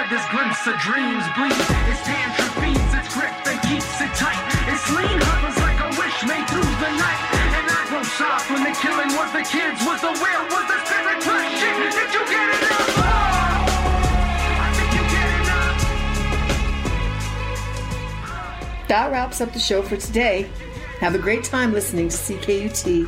let this glimpse of dreams bleed. Its tantrum feeds its grip and keeps it tight. Its lean hovers like a wish made through the night. And I grow soft when the killing was the kids, was the will, was the spirit question. Did you get enough? Oh, I think you get enough. That wraps up the show for today. Have a great time listening to CKUT.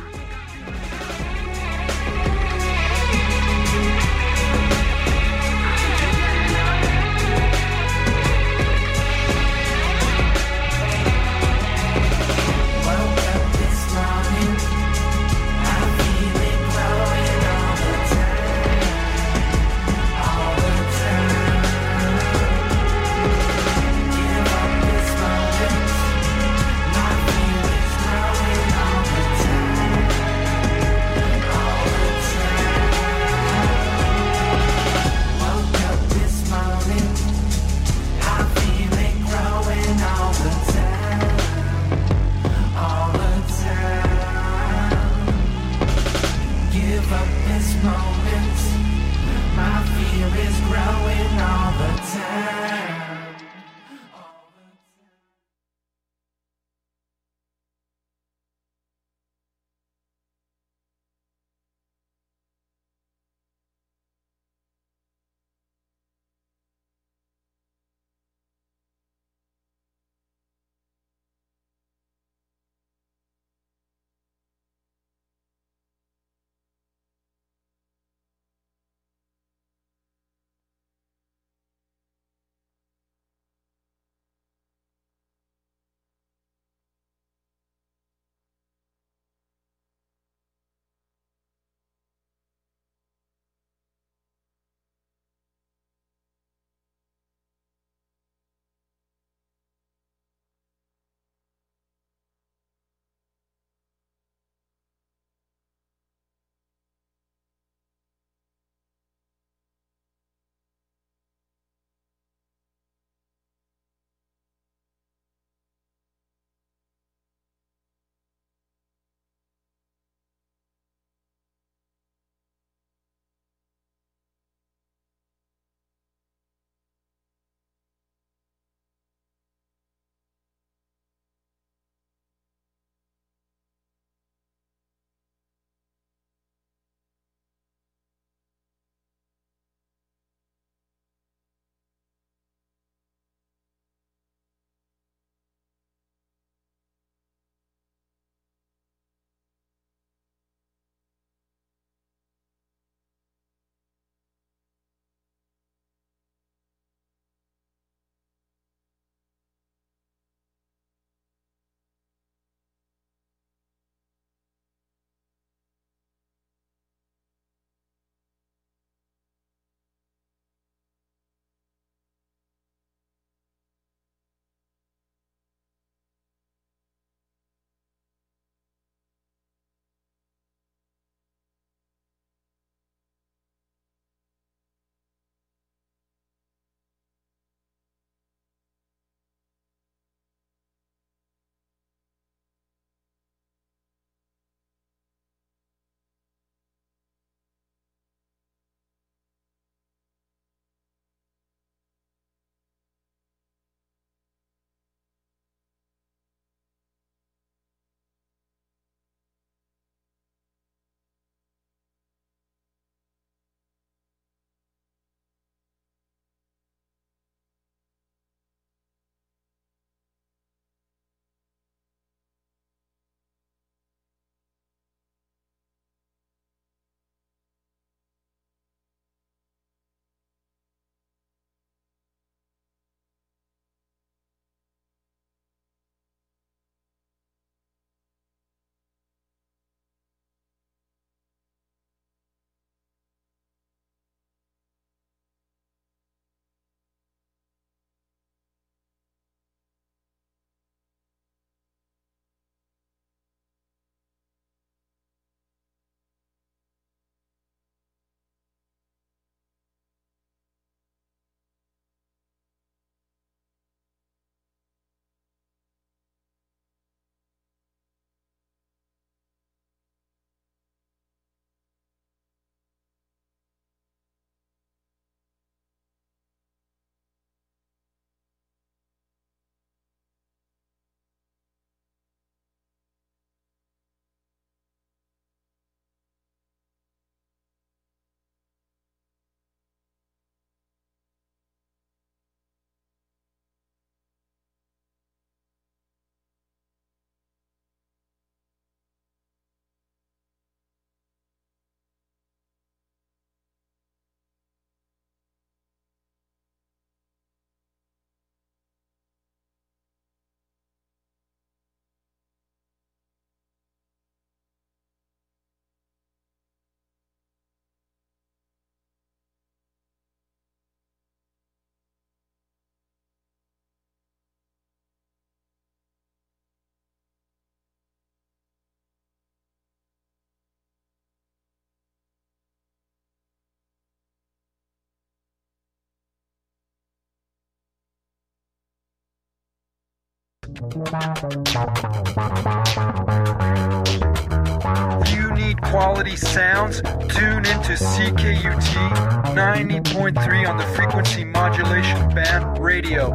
You need quality sounds? Tune into CKUT 90.3 on the frequency modulation band radio.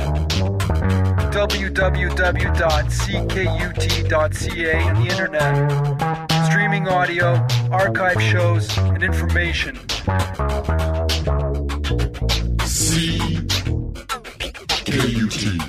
www.ckut.ca on the internet. Streaming audio, archive shows, and information. CKUT.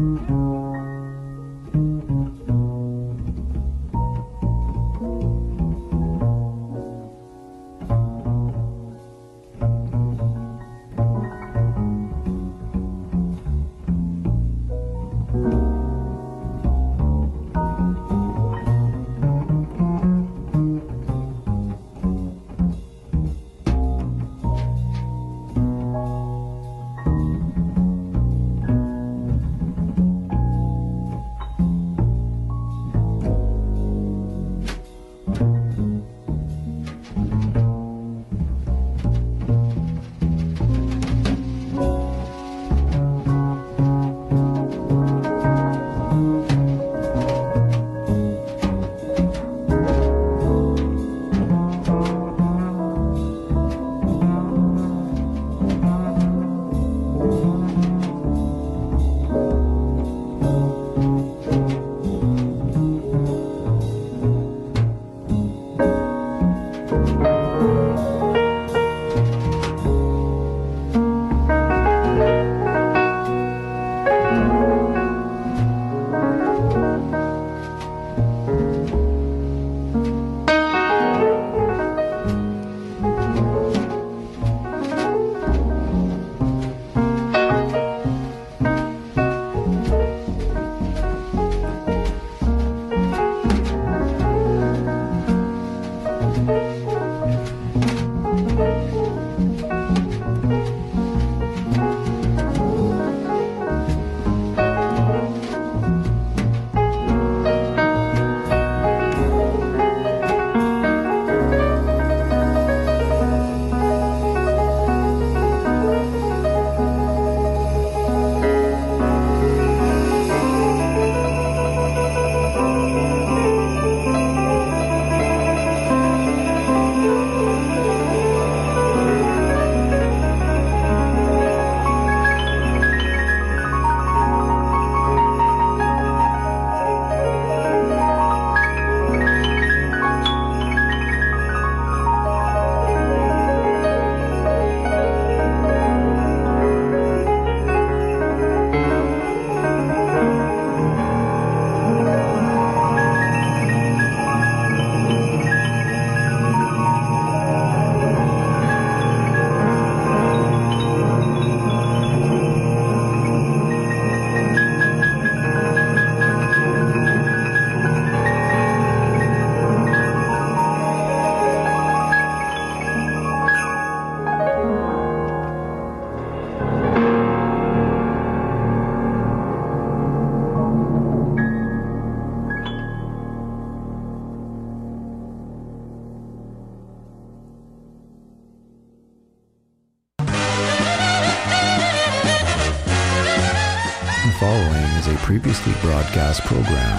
following is a previously broadcast program.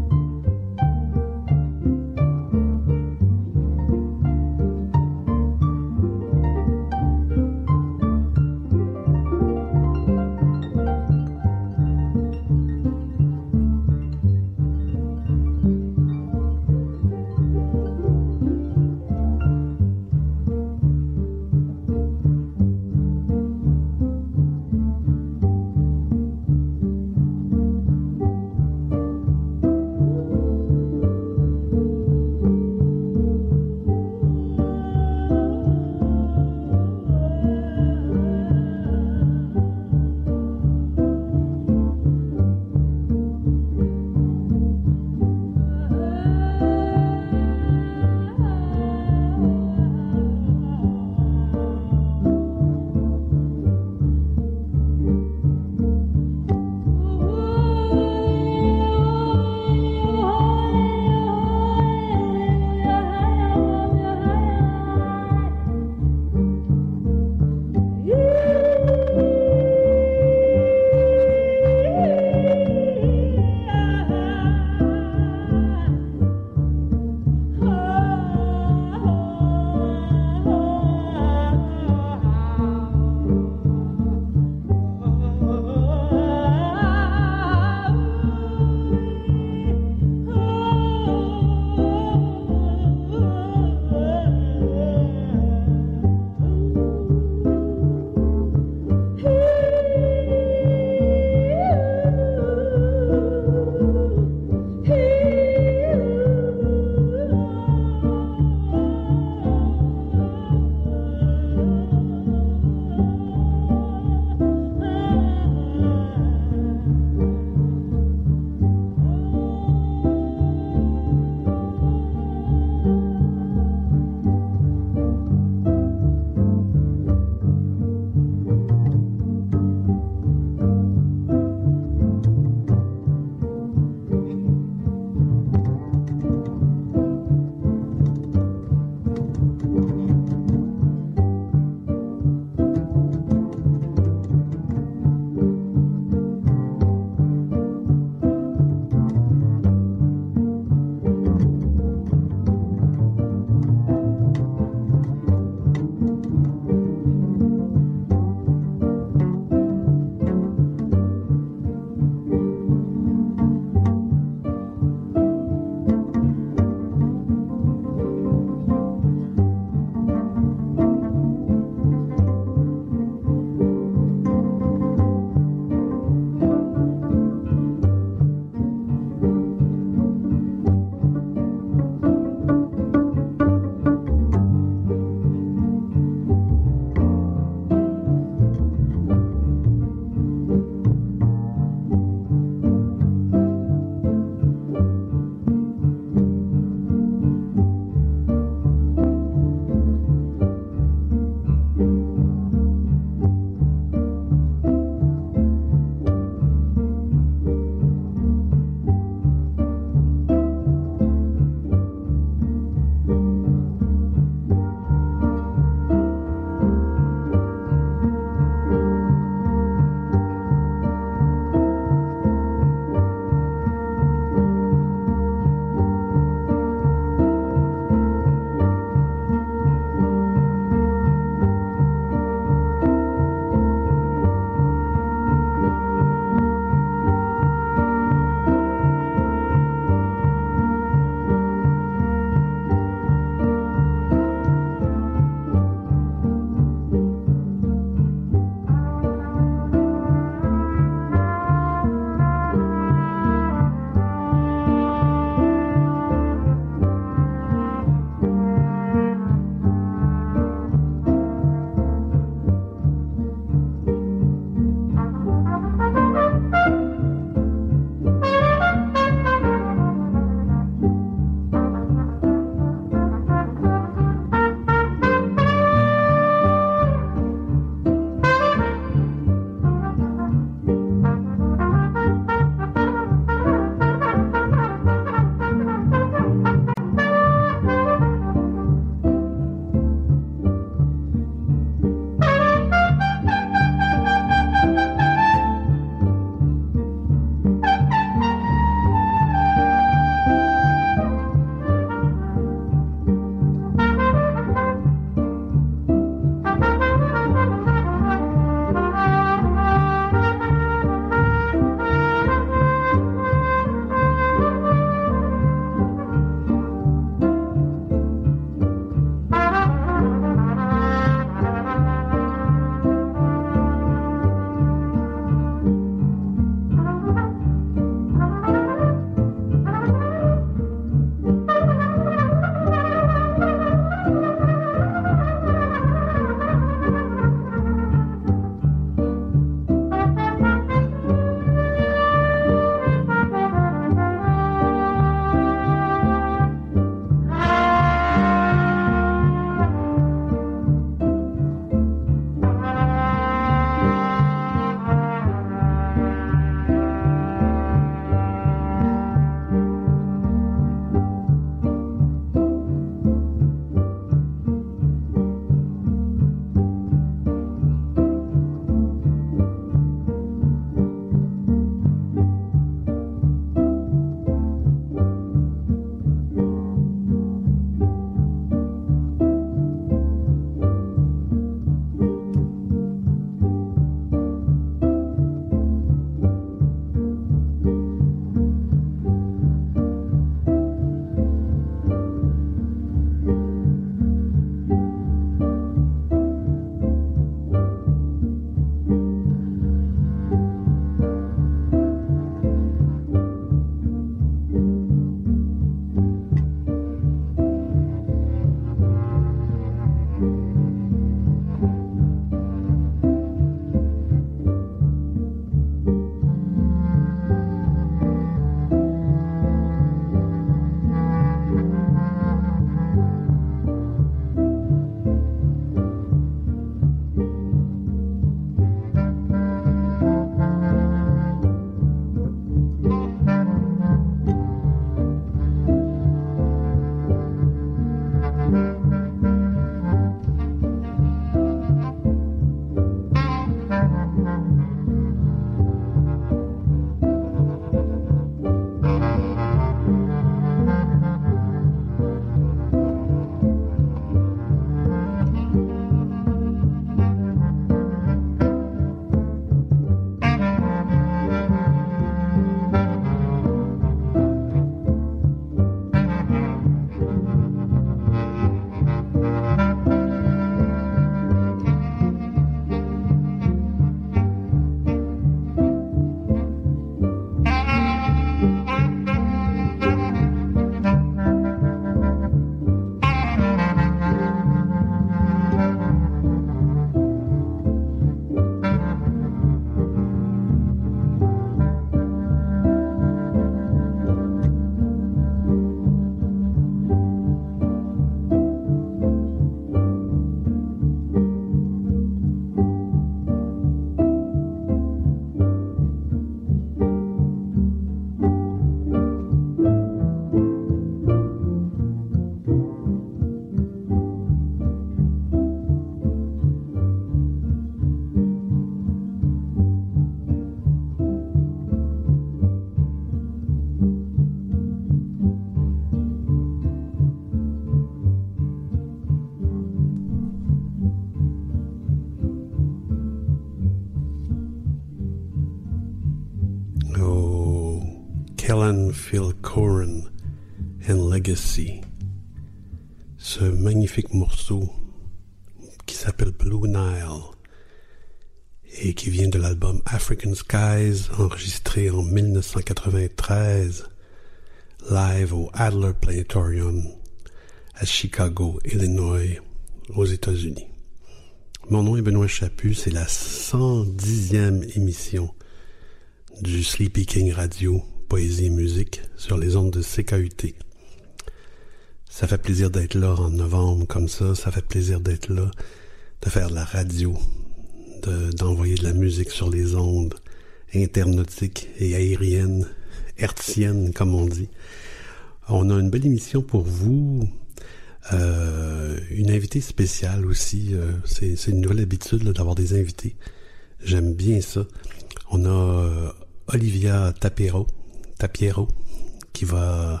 Helen Phil Coren and Legacy. Ce magnifique morceau qui s'appelle Blue Nile et qui vient de l'album African Skies, enregistré en 1993, live au Adler Planetarium à Chicago, Illinois, aux États-Unis. Mon nom est Benoît Chaput, c'est la 110e émission du Sleepy King Radio, Poésie et musique sur les ondes de CKUT. Ça fait plaisir d'être là en novembre comme ça fait plaisir d'être là, de faire de la radio, d'envoyer de la musique sur les ondes internautiques et aériennes, hertziennes comme on dit. On a une belle émission pour vous, une invitée spéciale aussi, c'est une nouvelle habitude là, d'avoir des invités. J'aime bien ça. On a Olivia Tapiero qui va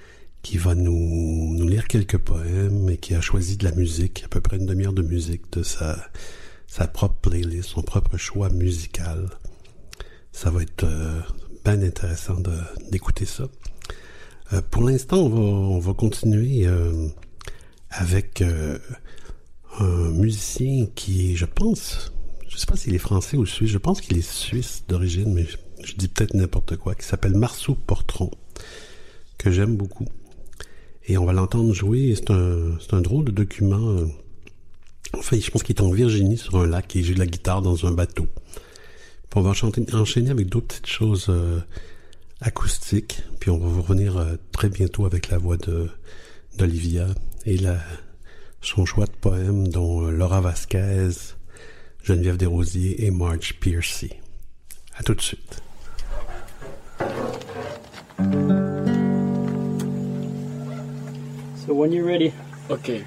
nous lire quelques poèmes et qui a choisi de la musique, à peu près une demi-heure de musique de sa propre playlist, son propre choix musical. Ça va être bien intéressant d'écouter ça. Pour l'instant, on va continuer avec un musicien qui est, je sais pas s'il est français ou suisse, je pense qu'il est suisse d'origine, mais je dis peut-être n'importe quoi, qui s'appelle Marceau Portron, que j'aime beaucoup. Et on va l'entendre jouer, c'est un drôle de document. Enfin, je pense qu'il est en Virginie sur un lac et il joue de la guitare dans un bateau. Puis on va enchaîner avec d'autres petites choses acoustiques, puis on va vous revenir très bientôt avec la voix d'Olivia et son choix de poèmes dont Laura Vasquez, Geneviève Desrosiers et Marge Piercy. À tout de suite. So when you're ready. Okay.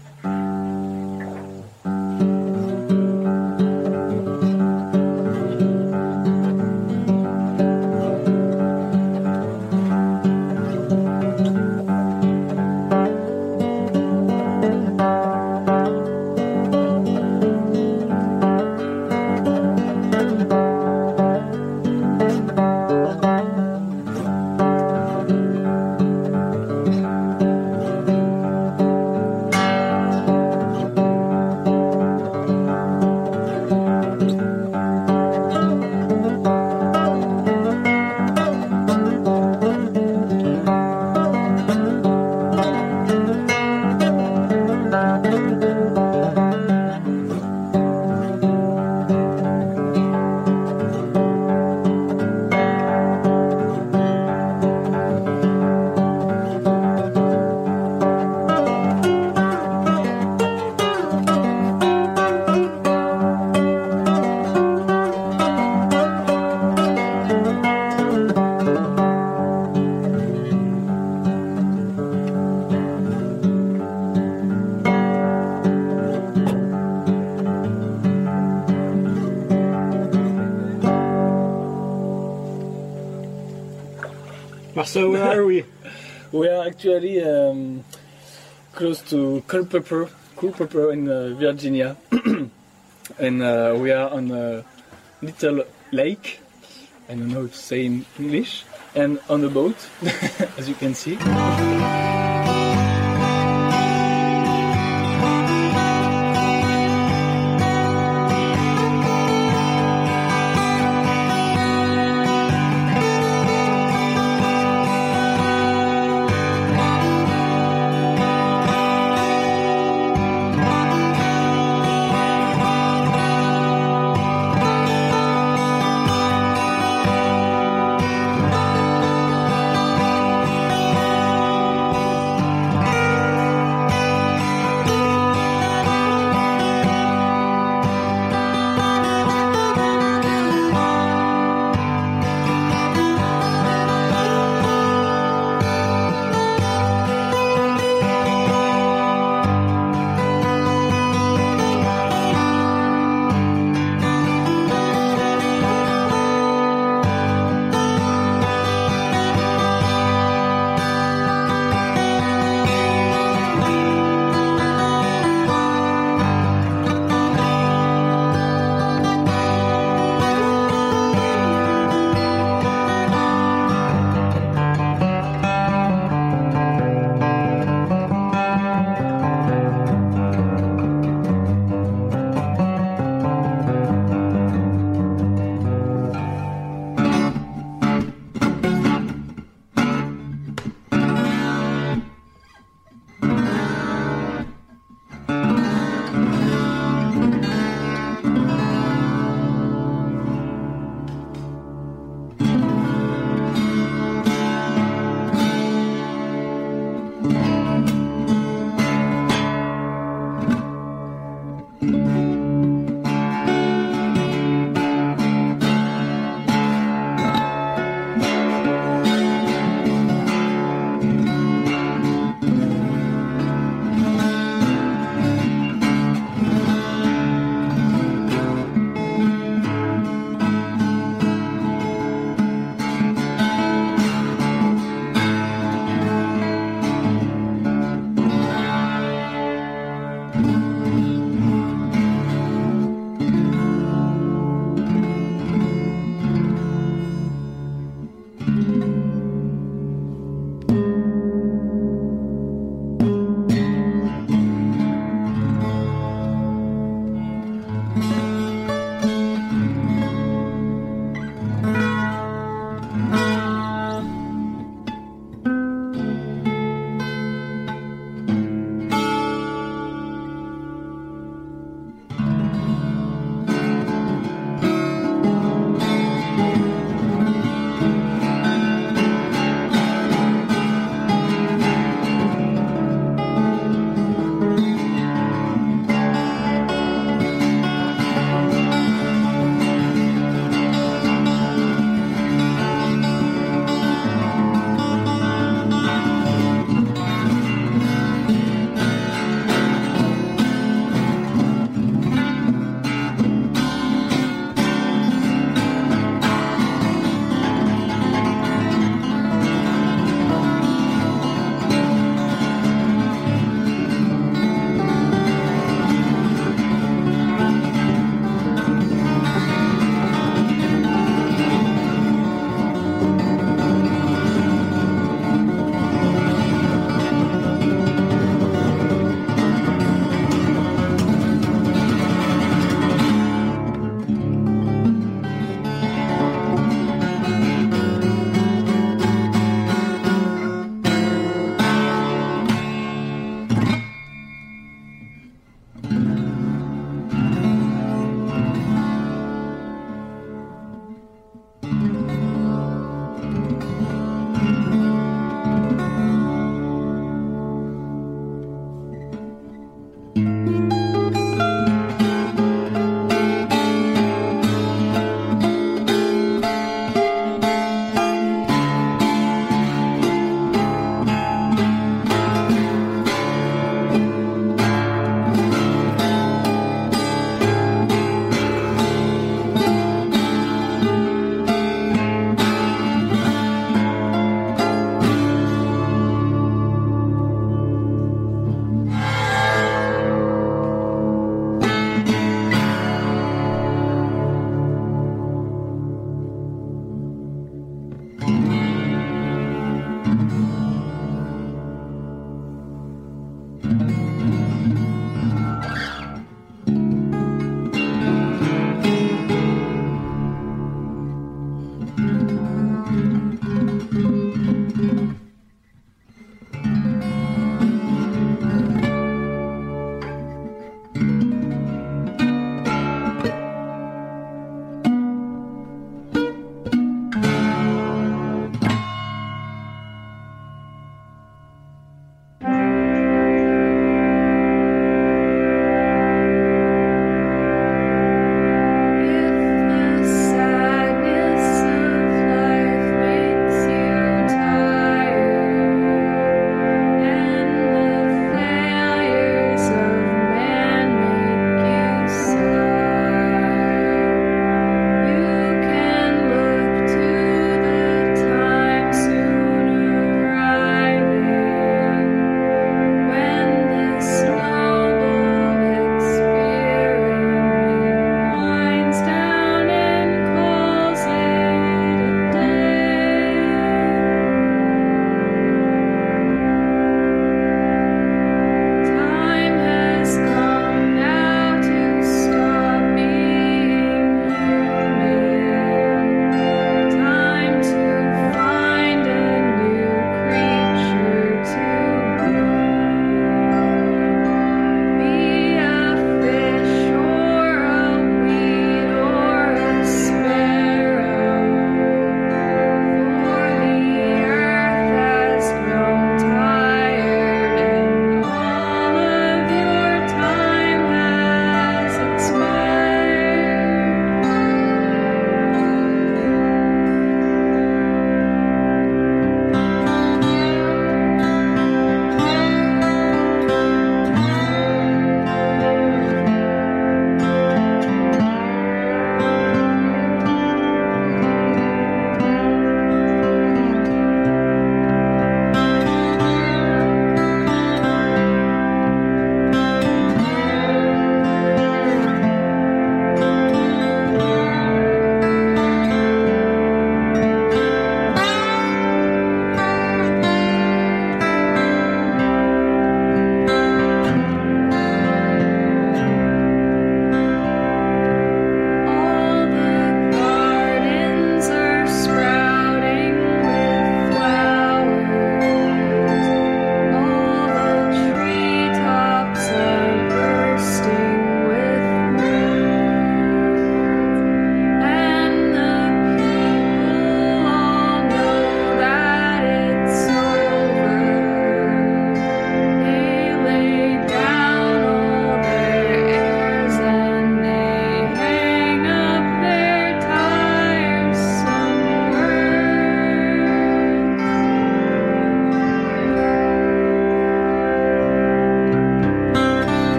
So where are we? We are actually close to Culpeper in Virginia, and we are on a little lake. I don't know how to say in English, and on a boat, as you can see.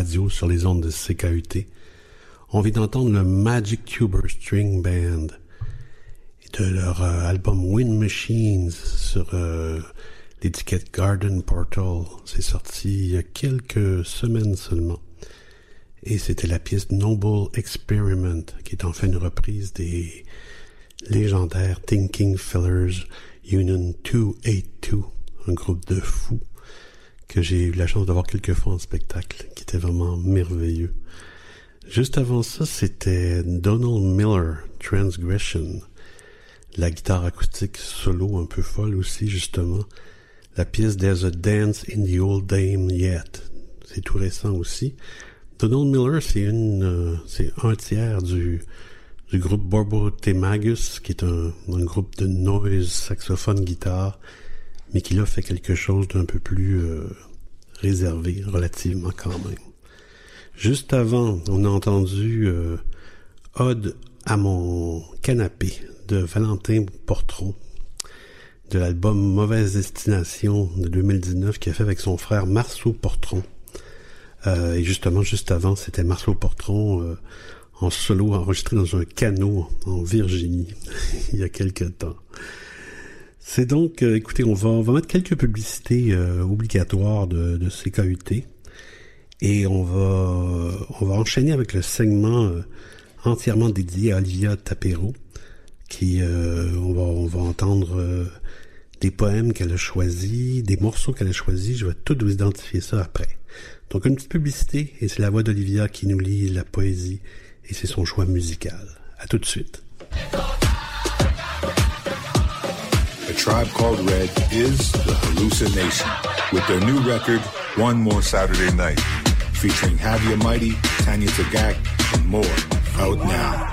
radio sur les ondes de CKUT. On vient d'entendre le Magic Tuber String Band de leur album Wind Machines sur l'étiquette Garden Portal. C'est sorti il y a quelques semaines seulement. Et c'était la pièce Noble Experiment, qui est en fait une reprise des légendaires Thinking Fellers Union 282, un groupe de fous que j'ai eu la chance d'avoir quelques fois en spectacle, qui était vraiment merveilleux. Juste avant ça, c'était Donald Miller, Transgression, la guitare acoustique solo un peu folle aussi, justement. La pièce There's a Dance in the Old Dame Yet, c'est tout récent aussi. Donald Miller, c'est un tiers du groupe Borbo Temagus, qui est un groupe de noise, saxophone, guitare, mais qui là fait quelque chose d'un peu plus réservé, relativement quand même. Juste avant, on a entendu Ode à mon canapé de Valentin Portron, de l'album Mauvaise Destination de 2019, qu'il a fait avec son frère Marceau Portron. Et justement, juste avant, c'était Marceau Portron en solo, enregistré dans un canot en Virginie, il y a quelques temps. C'est donc, écoutez, on va mettre quelques publicités obligatoires de CKUT. Et on va enchaîner avec le segment entièrement dédié à Olivia Tapero, qui on va entendre des poèmes qu'elle a choisis, des morceaux qu'elle a choisis. Je vais tout vous identifier ça après. Donc une petite publicité, et c'est la voix d'Olivia qui nous lit la poésie, et c'est son choix musical. À tout de suite. A Tribe Called Red is the hallucination with their new record, One More Saturday Night, featuring Javier Mighty, Tanya Tagak, and more, out now.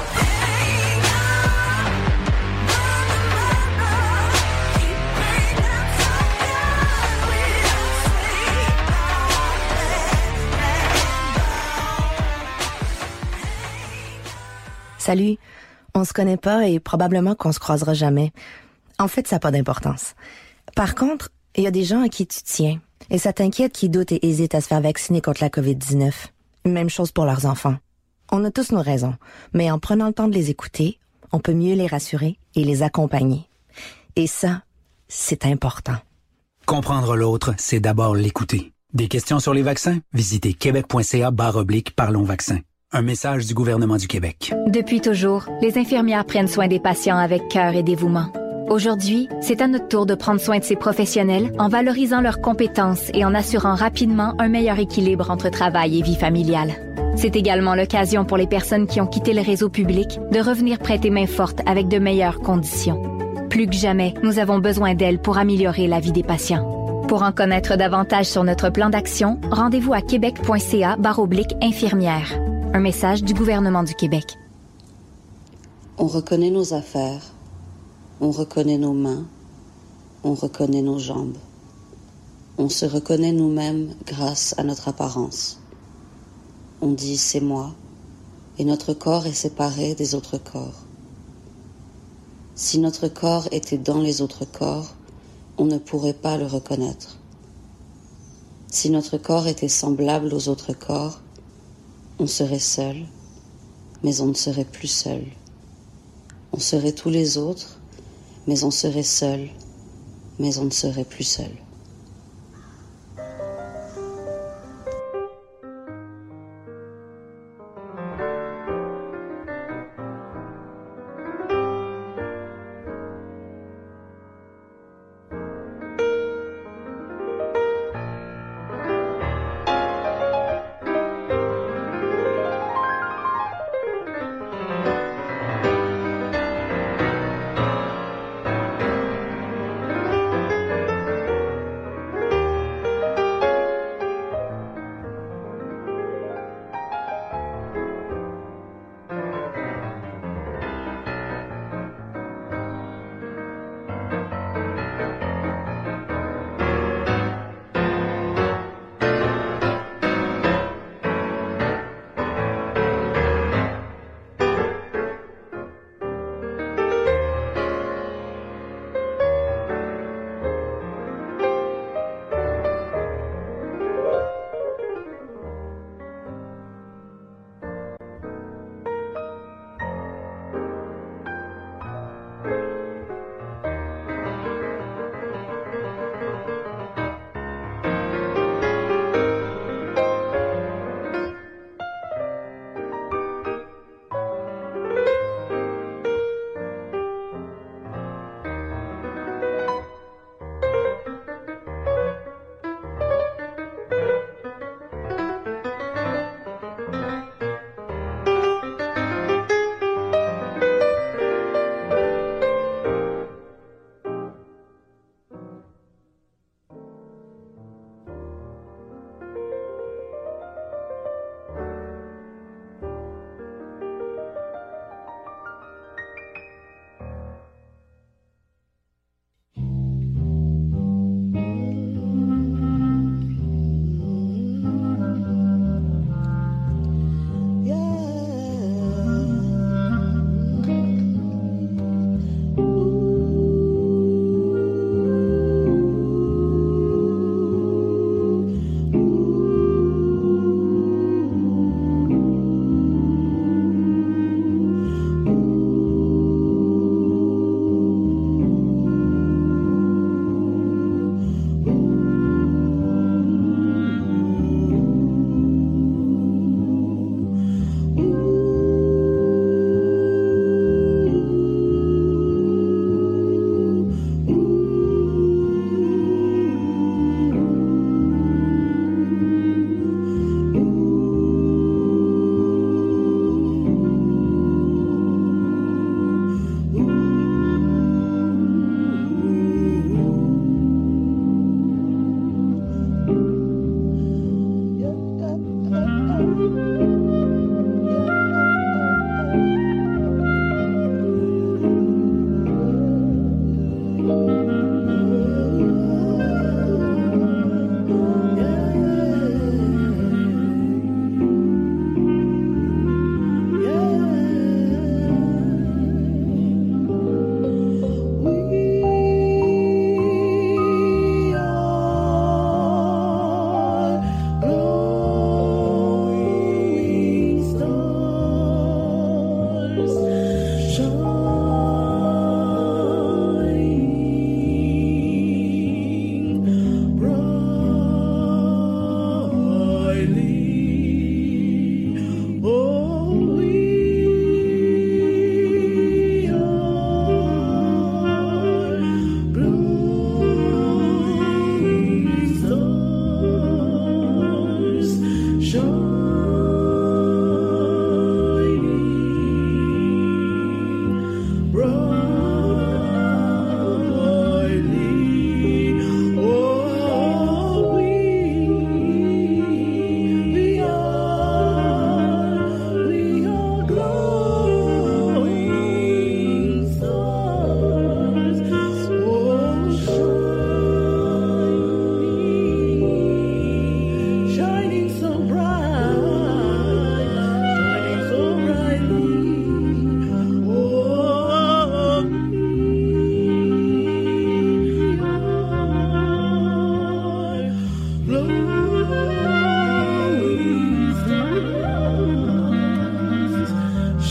Salut, on se connaît pas et probablement qu'on se croisera jamais. En fait, ça n'a pas d'importance. Par contre, il y a des gens à qui tu tiens. Et ça t'inquiète qui doutent et hésitent à se faire vacciner contre la COVID-19. Même chose pour leurs enfants. On a tous nos raisons, mais en prenant le temps de les écouter, on peut mieux les rassurer et les accompagner. Et ça, c'est important. Comprendre l'autre, c'est d'abord l'écouter. Des questions sur les vaccins? Visitez québec.ca/parlons vaccins. Un message du gouvernement du Québec. Depuis toujours, les infirmières prennent soin des patients avec cœur et dévouement. Aujourd'hui, c'est à notre tour de prendre soin de ces professionnels en valorisant leurs compétences et en assurant rapidement un meilleur équilibre entre travail et vie familiale. C'est également l'occasion pour les personnes qui ont quitté le réseau public de revenir prêter main forte avec de meilleures conditions. Plus que jamais, nous avons besoin d'elles pour améliorer la vie des patients. Pour en connaître davantage sur notre plan d'action, rendez-vous à québec.ca/infirmière. Un message du gouvernement du Québec. On reconnaît nos affaires, on reconnaît nos mains, on reconnaît nos jambes. On se reconnaît nous-mêmes grâce à notre apparence. On dit « c'est moi » et notre corps est séparé des autres corps. Si notre corps était dans les autres corps, on ne pourrait pas le reconnaître. Si notre corps était semblable aux autres corps, on serait seul, mais on ne serait plus seul. On serait tous les autres, mais on serait seul, mais on ne serait plus seul.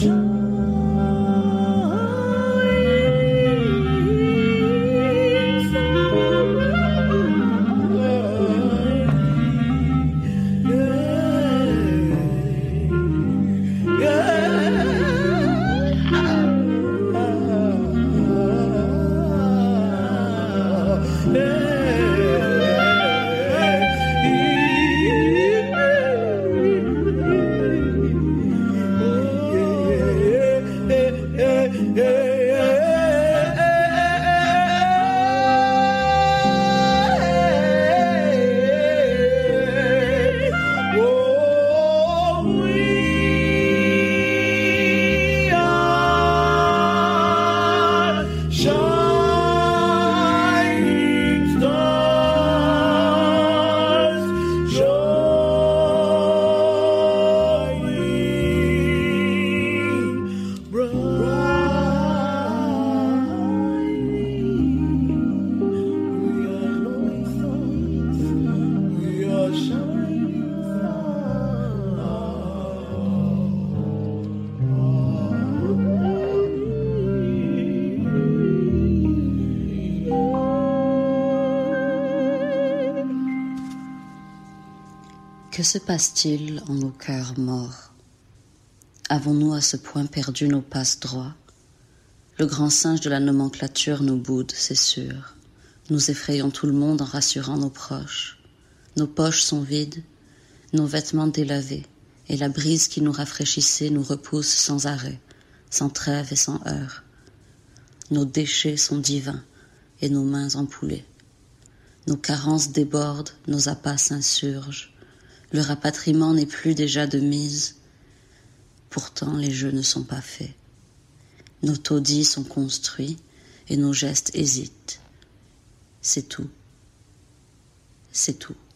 Que se passe-t-il en nos cœurs morts? Avons-nous à ce point perdu nos passes droits? Le grand singe de la nomenclature nous boude, c'est sûr. Nous effrayons tout le monde en rassurant nos proches. Nos poches sont vides, nos vêtements délavés, et la brise qui nous rafraîchissait nous repousse sans arrêt, sans trêve et sans heurts. Nos déchets sont divins, et nos mains empoulées. Nos carences débordent, nos appâts s'insurgent. Le rapatriement n'est plus déjà de mise. Pourtant, les jeux ne sont pas faits. Nos taudis sont construits et nos gestes hésitent. C'est tout. C'est tout.